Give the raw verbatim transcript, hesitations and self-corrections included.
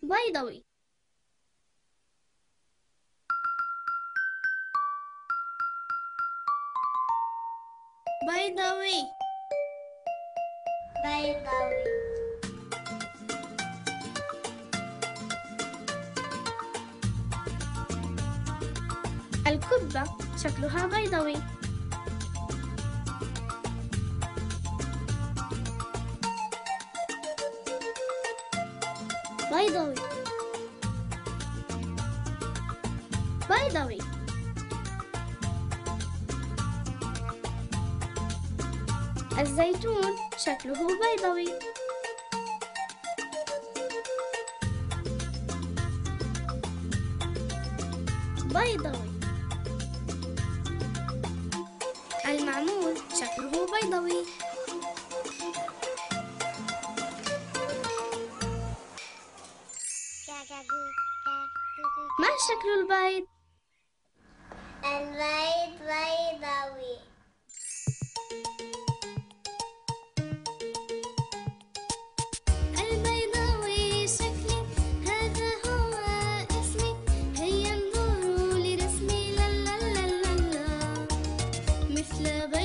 بيضاوي. بيضاوي. بيضاوي. الكبة شكلها بيضاوي. بيضاوي. بيضاوي. الزيتون شكله بيضاوي. بيضاوي. المعمول شكله بيضاوي. ما شكل البيض؟ البيض بيضاوي. البيضاوي شكلي، هذا هو اسمي، هيا انظروا لرسمي، لا لا لا لا لا، مثل